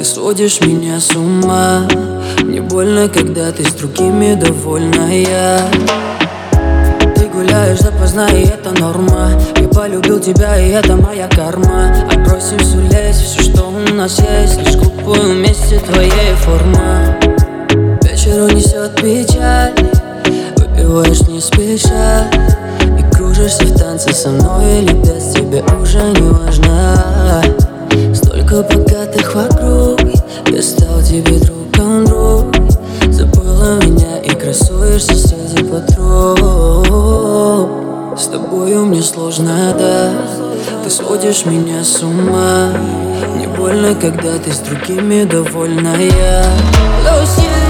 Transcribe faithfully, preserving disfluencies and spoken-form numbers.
Ты сводишь меня с ума. Мне больно, когда ты с другими довольная. Ты гуляешь допоздна, и это норма. Я полюбил тебя, и это моя карма. Отбросим всю лезь, все, что у нас есть, лишь купую вместе твоей форма. Вечер унесет печаль, выпиваешь не спеша и кружишься в танце со мной или без, тебе уже не важно. Столько богатых вокруг, я стал тебе другом, друг. Забыла меня и красуешься среди подруг. С тобою мне сложно, да. Ты сводишь меня с ума. Мне больно, когда ты с другими довольная.